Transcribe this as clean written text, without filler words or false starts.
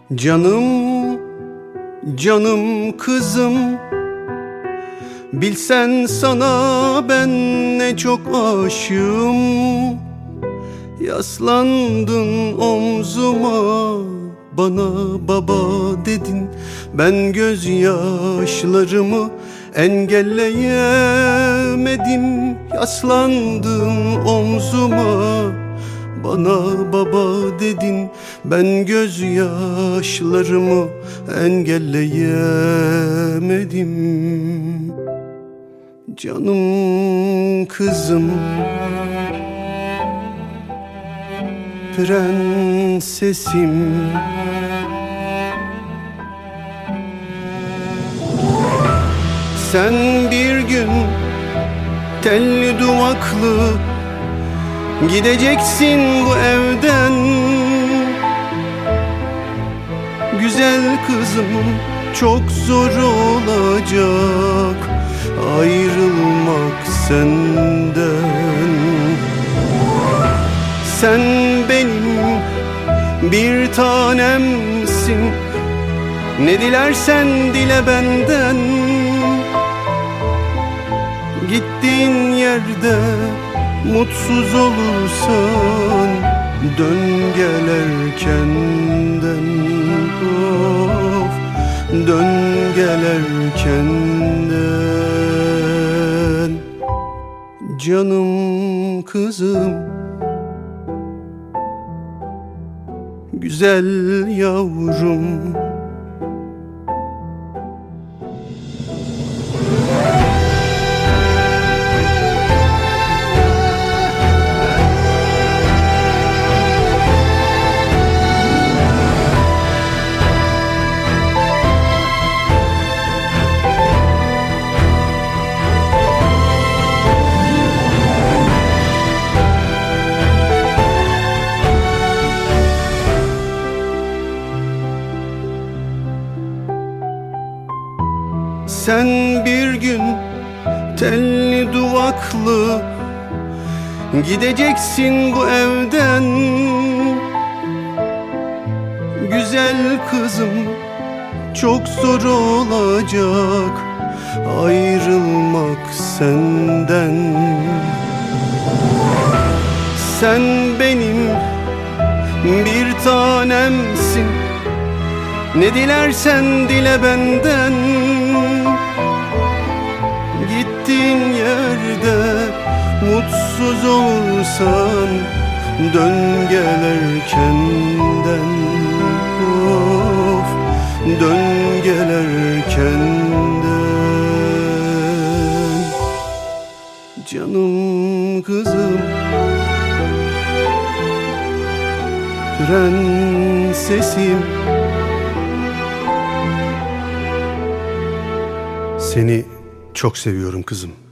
Canım, canım kızım, bilsen sana ben ne çok aşığım. Yaslandın omzuma, bana baba dedin. Ben gözyaşlarımı engelleyemedim. Yaslandın omzuma, bana baba dedin. Ben gözyaşlarımı engelleyemedim. Canım kızım, prensesim, sen bir gün telli duvaklı gideceksin bu evden. Güzel kızım, çok zor olacak ayrılmak senden. Sen benim bir tanemsin, ne dilersen dile benden. Gittiğin yerde mutsuz olursan dön gel erkenden. Of, dön gel erkenden. Canım kızım, güzel yavrum. Sen bir gün telli duvaklı gideceksin bu evden. Güzel kızım, çok zor olacak ayrılmak senden. Sen benim bir tanemsin, ne dilersen dile benden. Gittiğin yerde mutsuz olursan dön gel erkenden. Of, dön gel erkenden. Canım kızım, prensesim, seni çok seviyorum kızım.